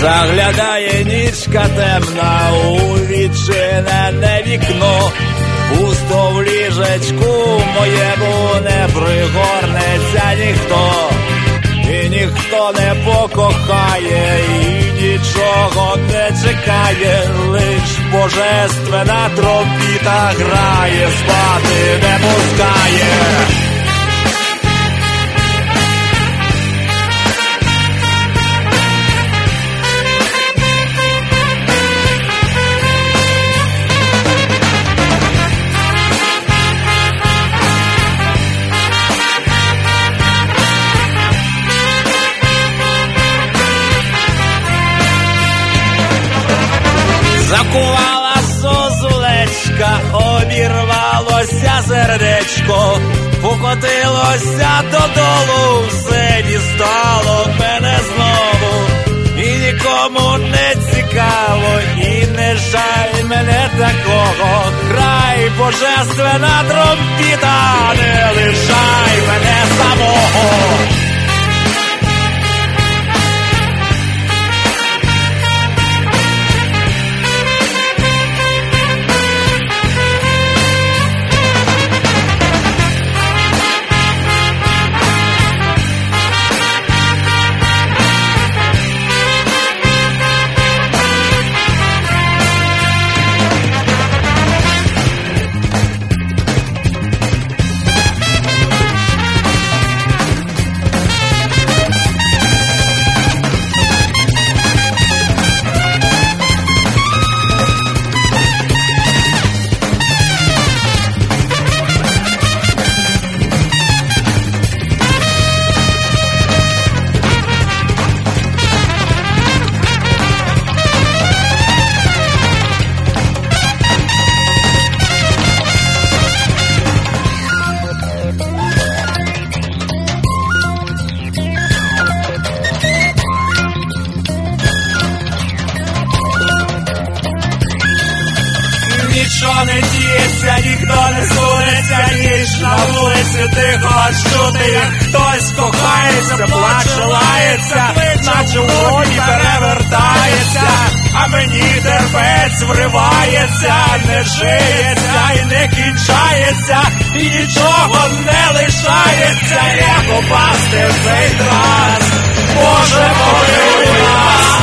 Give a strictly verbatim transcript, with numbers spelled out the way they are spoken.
Заглядає нічка темна у відчинене вікно, пусто в ліжечку моєму не пригорнеться ніхто, і ніхто не покохає, і нічого не чекає, лиш божественна тромпіта грає, спати не пускає. Закувала зозулечка, обірвалося сердечко, покотилося додолу, все дістало мене знову, і нікому не цікаво, і не жаль мене такого. Грай, божественна тромпіта, не лишай мене самого. Нічого не діється, ніхто не сунеться, ніч на вулиці тихо чути, як хтось кохається, плаче, лається, наче в воді перевертається, а мені терпець вривається, не жиється і не кінчається, і нічого не лишається, як попасти в цей транс. Боже, помилуй нас!